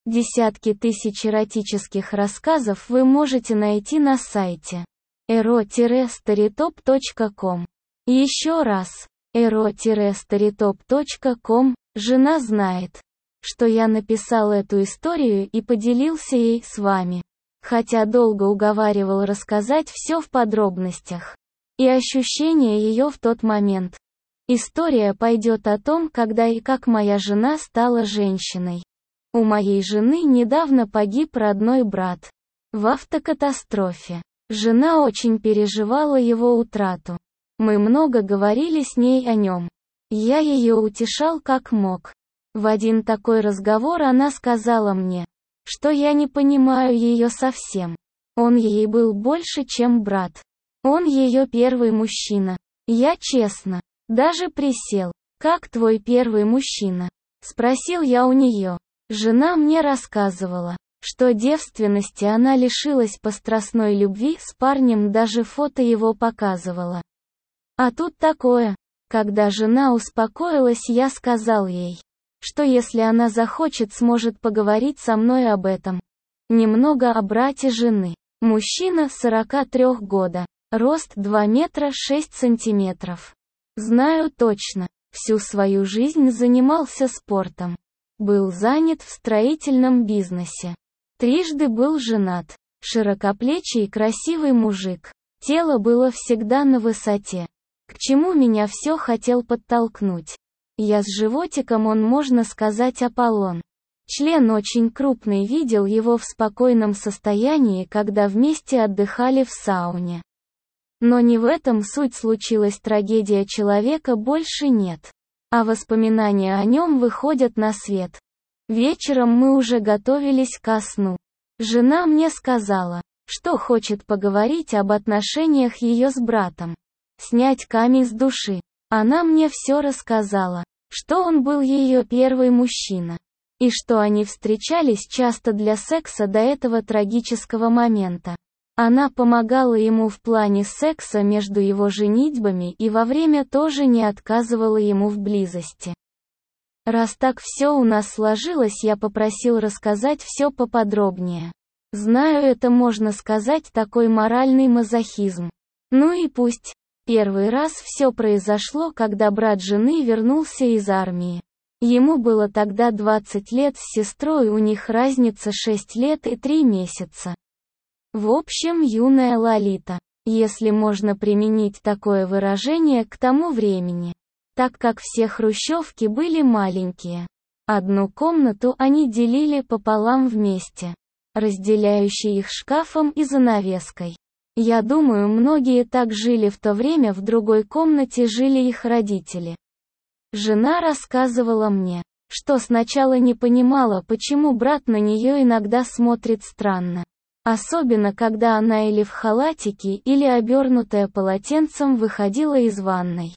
Десятки тысяч эротических рассказов вы можете найти на сайте ero-storytop.com. Еще раз, ero-storytop.com. Жена знает, что я написал эту историю и поделился ей с вами. Хотя долго уговаривал рассказать все в подробностях. И ощущения ее в тот момент. История пойдет о том, когда и как моя жена стала женщиной. У моей жены недавно погиб родной брат. В автокатастрофе. Жена очень переживала его утрату. Мы много говорили с ней о нем. Я ее утешал как мог. В один такой разговор она сказала мне, что я не понимаю ее совсем. Он ей был больше, чем брат. Он ее первый мужчина. Я честно, даже присел. «Как твой первый мужчина?» — спросил я у нее. Жена мне рассказывала, что девственности она лишилась по страстной любви с парнем, даже фото его показывала. А тут такое. Когда жена успокоилась, я сказал ей, что если она захочет, сможет поговорить со мной об этом. Немного о брате жены. Мужчина 43 года. Рост 2 метра 6 сантиметров. Знаю точно. Всю свою жизнь занимался спортом. Был занят в строительном бизнесе. Трижды был женат. Широкоплечий и красивый мужик. Тело было всегда на высоте. К чему меня все хотел подтолкнуть. Я с животиком, он, можно сказать, Аполлон. Член очень крупный, видел его в спокойном состоянии, когда вместе отдыхали в сауне. Но не в этом суть, случилась трагедия, человека больше нет. А воспоминания о нем выходят на свет. Вечером мы уже готовились ко сну. Жена мне сказала, что хочет поговорить об отношениях ее с братом. Снять камень с души. Она мне все рассказала, что он был ее первый мужчина. И что они встречались часто для секса до этого трагического момента. Она помогала ему в плане секса между его женитьбами и во время тоже не отказывала ему в близости. Раз так все у нас сложилось, я попросил рассказать все поподробнее. Знаю, это, можно сказать, такой моральный мазохизм. Ну и пусть. Первый раз все произошло, когда брат жены вернулся из армии. Ему было тогда 20 лет, с сестрой у них разница 6 лет и 3 месяца. В общем, юная Лолита, если можно применить такое выражение к тому времени. Так как все хрущевки были маленькие. Одну комнату они делили пополам вместе, разделяющей их шкафом и занавеской. Я думаю, многие так жили в то время, в другой комнате жили их родители. Жена рассказывала мне, что сначала не понимала, почему брат на нее иногда смотрит странно. Особенно когда она или в халатике, или обернутая полотенцем выходила из ванной.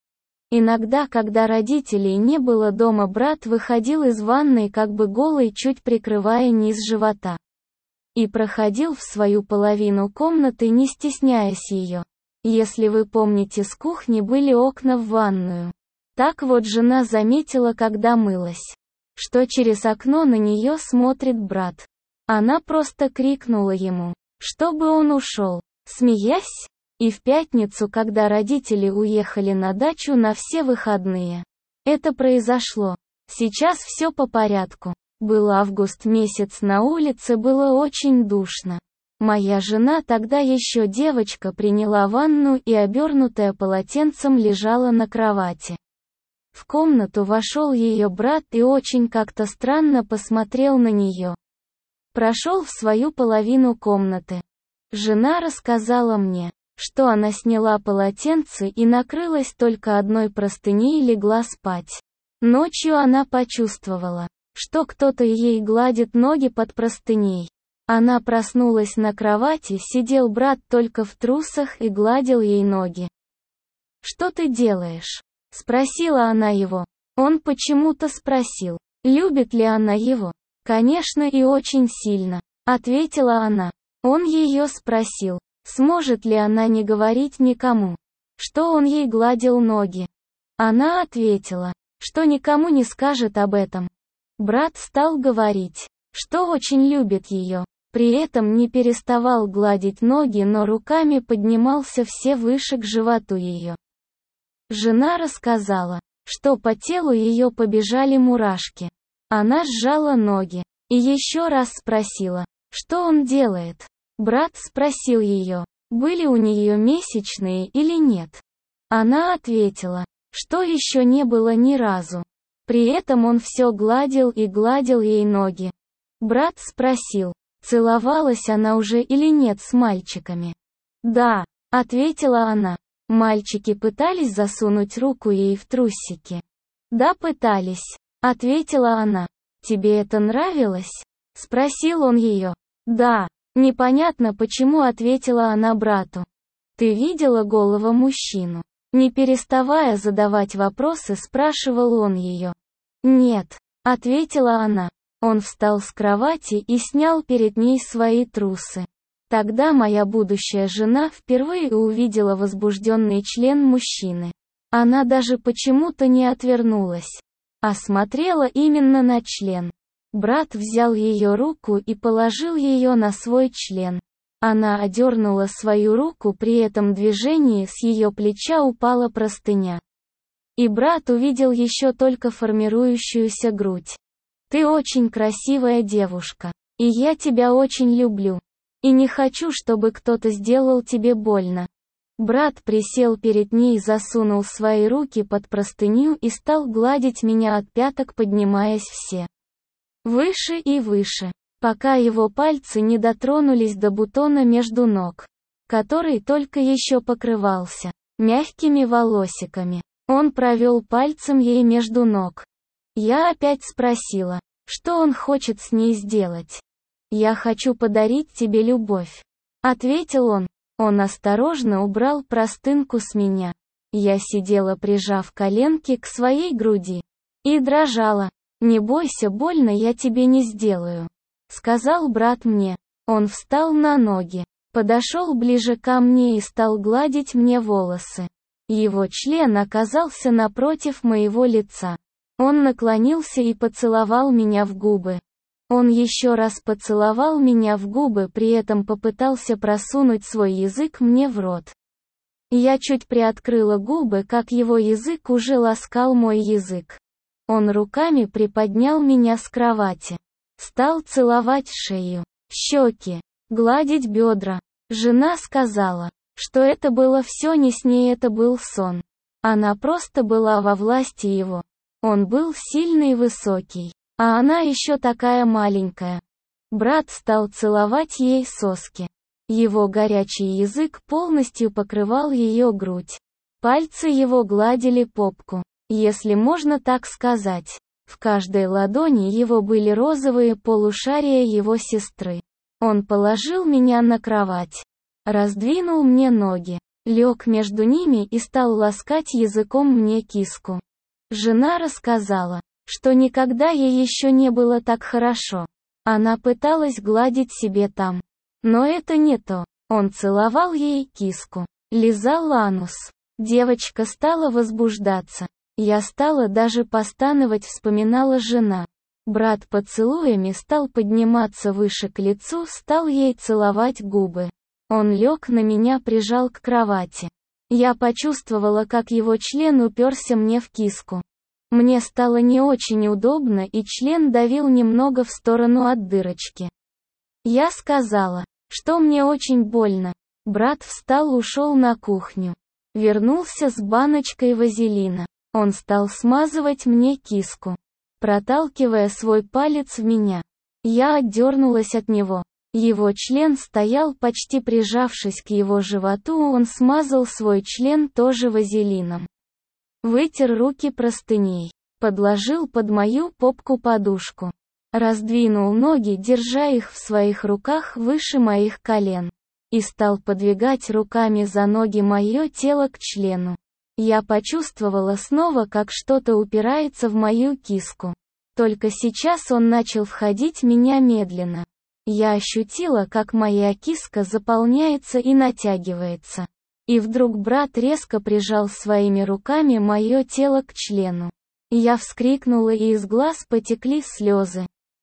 Иногда, когда родителей не было дома, брат выходил из ванной как бы голый, чуть прикрывая низ живота. И проходил в свою половину комнаты, не стесняясь ее. Если вы помните, с кухни были окна в ванную. Так вот, жена заметила, когда мылась, что через окно на нее смотрит брат. Она просто крикнула ему, чтобы он ушел, смеясь. И в пятницу, когда родители уехали на дачу на все выходные. Это произошло. Сейчас все по порядку. Был август месяц, на улице было очень душно. Моя жена, тогда еще девочка, приняла ванну и, обернутая полотенцем, лежала на кровати. В комнату вошел ее брат и очень как-то странно посмотрел на нее. Прошел в свою половину комнаты. Жена рассказала мне, что она сняла полотенце и накрылась только одной простыней и легла спать. Ночью она почувствовала, что кто-то ей гладит ноги под простыней. Она проснулась на кровати, сидел брат только в трусах и гладил ей ноги. «Что ты делаешь?» — спросила она его. Он почему-то спросил, любит ли она его. «Конечно, и очень сильно», — ответила она. Он ее спросил, сможет ли она не говорить никому, что он ей гладил ноги. Она ответила, что никому не скажет об этом. Брат стал говорить, что очень любит ее. При этом не переставал гладить ноги, но руками поднимался все выше к животу ее. Жена рассказала, что по телу ее побежали мурашки. Она сжала ноги и еще раз спросила, что он делает. Брат спросил ее, были у нее месячные или нет. Она ответила, что еще не было ни разу. При этом он все гладил и гладил ей ноги. Брат спросил, целовалась она уже или нет с мальчиками. «Да», — ответила она. Мальчики пытались засунуть руку ей в трусики. «Да, пытались», — ответила она. «Тебе это нравилось?» — спросил он ее. «Да». Непонятно почему, ответила она брату. «Ты видела голого мужчину?» Не переставая задавать вопросы, спрашивал он ее. «Нет», — ответила она. Он встал с кровати и снял перед ней свои трусы. Тогда моя будущая жена впервые увидела возбужденный член мужчины. Она даже почему-то не отвернулась, а смотрела именно на член. Брат взял ее руку и положил ее на свой член. Она одернула свою руку, при этом движении с ее плеча упала простыня. И брат увидел еще только формирующуюся грудь. «Ты очень красивая девушка, и я тебя очень люблю. И не хочу, чтобы кто-то сделал тебе больно». Брат присел перед ней, засунул свои руки под простыню и стал гладить меня от пяток, поднимаясь все выше и выше, пока его пальцы не дотронулись до бутона между ног, который только еще покрывался мягкими волосиками. Он провел пальцем ей между ног. Я опять спросила, что он хочет с ней сделать. «Я хочу подарить тебе любовь», — ответил он. Он осторожно убрал простынку с меня. Я сидела, прижав коленки к своей груди, и дрожала. «Не бойся, больно я тебе не сделаю», — сказал брат мне. Он встал на ноги, подошел ближе ко мне и стал гладить мне волосы. Его член оказался напротив моего лица. Он наклонился и поцеловал меня в губы. Он еще раз поцеловал меня в губы, при этом попытался просунуть свой язык мне в рот. Я чуть приоткрыла губы, как его язык уже ласкал мой язык. Он руками приподнял меня с кровати. Стал целовать шею, щеки, гладить бедра. Жена сказала, что это было все не с ней, это был сон. Она просто была во власти его. Он был сильный и высокий, а она еще такая маленькая. Брат стал целовать ей соски. Его горячий язык полностью покрывал ее грудь. Пальцы его гладили попку, если можно так сказать. В каждой ладони его были розовые полушария его сестры. Он положил меня на кровать, раздвинул мне ноги, лег между ними и стал ласкать языком мне киску. Жена рассказала, что никогда ей еще не было так хорошо. Она пыталась гладить себе там. Но это не то. Он целовал ей киску, лизал анус. Девочка стала возбуждаться. Я стала даже постановать, вспоминала жена. Брат поцелуями стал подниматься выше к лицу, стал ей целовать губы. Он лег на меня, прижал к кровати. Я почувствовала, как его член уперся мне в киску. Мне стало не очень удобно, и член давил немного в сторону от дырочки. Я сказала, что мне очень больно. Брат встал, ушел на кухню. Вернулся с баночкой вазелина. Он стал смазывать мне киску, проталкивая свой палец в меня. Я отдернулась от него. Его член стоял, почти прижавшись к его животу, он смазал свой член тоже вазелином. Вытер руки простыней, подложил под мою попку подушку. Раздвинул ноги, держа их в своих руках выше моих колен. И стал подвигать руками за ноги мое тело к члену. Я почувствовала снова, как что-то упирается в мою киску. Только сейчас он начал входить в меня медленно. Я ощутила, как моя киска заполняется и натягивается. И вдруг брат резко прижал своими руками мое тело к члену. Я вскрикнула, и из глаз потекли слезы.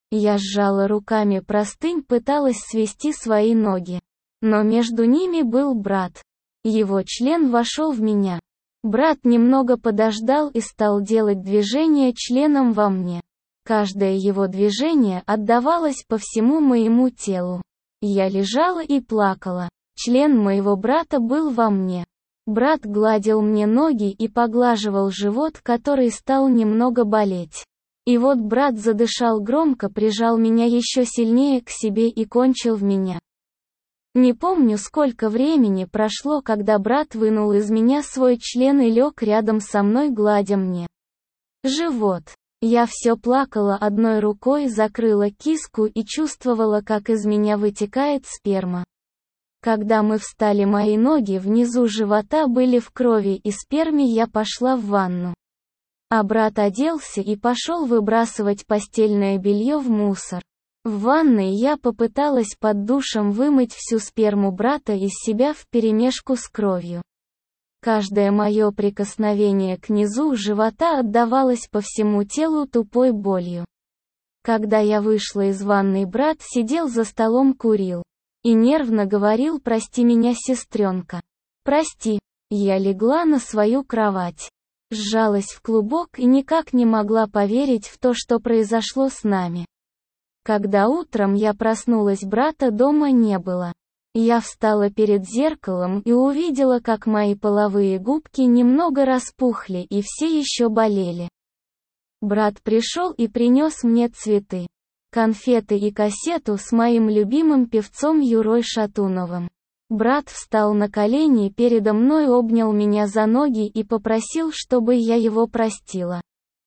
Я сжала руками простынь, пыталась свести свои ноги. Но между ними был брат. Его член вошел в меня. Брат немного подождал и стал делать движения членом во мне. Каждое его движение отдавалось по всему моему телу. Я лежала и плакала. Член моего брата был во мне. Брат гладил мне ноги и поглаживал живот, который стал немного болеть. И вот брат задышал громко, прижал меня еще сильнее к себе и кончил в меня. Не помню, сколько времени прошло, когда брат вынул из меня свой член и лег рядом со мной, гладя мне живот. Я все плакала, одной рукой закрыла киску и чувствовала, как из меня вытекает сперма. Когда мы встали, мои ноги внизу живота были в крови и сперме, я пошла в ванну. А брат оделся и пошел выбрасывать постельное белье в мусор. В ванной я попыталась под душем вымыть всю сперму брата из себя вперемешку с кровью. Каждое мое прикосновение к низу живота отдавалось по всему телу тупой болью. Когда я вышла из ванной, брат сидел за столом, курил. И нервно говорил: «Прости меня, сестренка. Прости». Я легла на свою кровать. Сжалась в клубок и никак не могла поверить в то, что произошло с нами. Когда утром я проснулась, брата дома не было. Я встала перед зеркалом и увидела, как мои половые губки немного распухли и все еще болели. Брат пришел и принес мне цветы, конфеты и кассету с моим любимым певцом Юрой Шатуновым. Брат встал на колени передо мной, обнял меня за ноги и попросил, чтобы я его простила.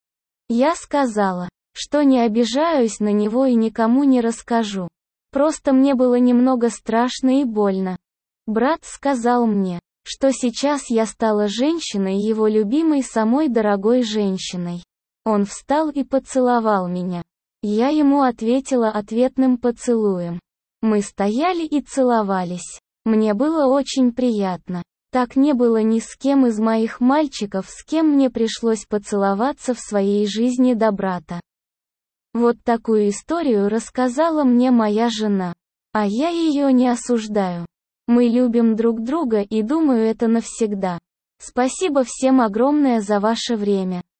Я сказала, что не обижаюсь на него и никому не расскажу. Просто мне было немного страшно и больно. Брат сказал мне, что сейчас я стала женщиной, его любимой, самой дорогой женщиной. Он встал и поцеловал меня. Я ему ответила ответным поцелуем. Мы стояли и целовались. Мне было очень приятно. Так не было ни с кем из моих мальчиков, с кем мне пришлось поцеловаться в своей жизни до брата. Вот такую историю рассказала мне моя жена. А я ее не осуждаю. Мы любим друг друга и думаю, это навсегда. Спасибо всем огромное за ваше время.